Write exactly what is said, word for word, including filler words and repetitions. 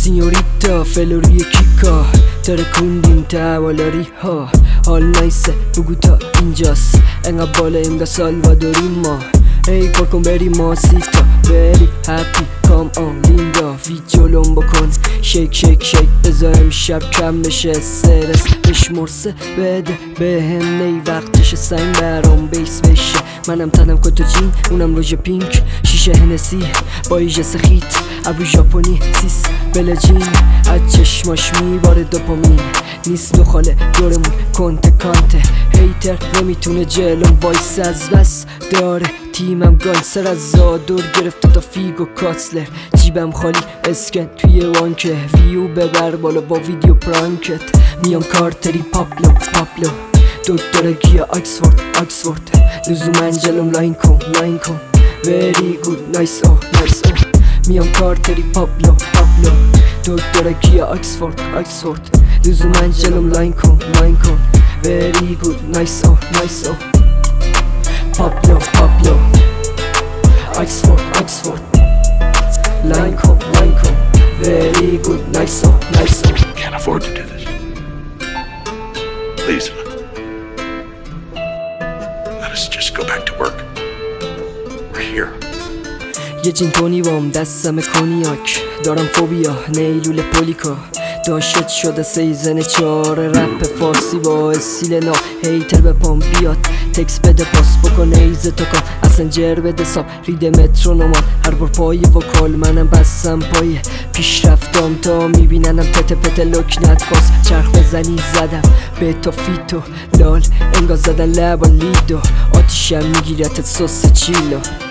سینیوریتا فلوری کیکا ترکوندیم توالاری ها حال نایسه بگو تا اینجاست انقدر بالا انگا سالوادوری ما ای کار کن بری ماسیتا بری هپی کام آن لیندا وید جلوم بکن شیک شیک شیک بذار امشب کم بشه استرس بشمرسه بده به هم نی وقتش سنگ برام بیس بشه منم تنم کتو جین اونم روژ پینک شیشه هنسی با ایژه سخیت ابو ژاپنی سیس بلجین از چشماش میباره دوپامین نیست دخاله دورمون کنته کانته هیتر نمیتونه جلوم وایس از بس داره تیمم گانسر از زادور گرفته تا فیگو کاتسلر جیبم خالی اسکن توی وانکه ویو ببر بالا با ویدیو پرانکت میام کارتری پاپلو پاپلو دکتر گیا آکسفورد آکسفورد لزوم انجلم لاین کن لاین کن وری گود نایس او نایس او میام کارتری پاپلو پاپلو دکتر گیا آکسفورد آکسفورد لزوم انجلم لاین کن لاین کن وری گود نایس او نایس او Pablo, Pablo Oxford, Oxford Line com, line com Very good, nice oh, nice oh Can't afford to do this. Please. Let us just go back to work. We're here. یه جین تونی بام دستم کنیاک دارم فوبیا نیلول پولیکا داشت شده سیزن چهار رپ فارسی با استیل نا هیتر به پام بیاد تکس بده پاس بکن ایزه تو کن اصلا جر بده ساب ریده مترونومان هر بار پای وکال منم بستم پای پیش رفتم تا میبیننم پته پته لکنت باز چرخ بزنی زدم به تا فیتو لال انگار زدن لبا لیدو آتیشم میگیرتت سس چیلو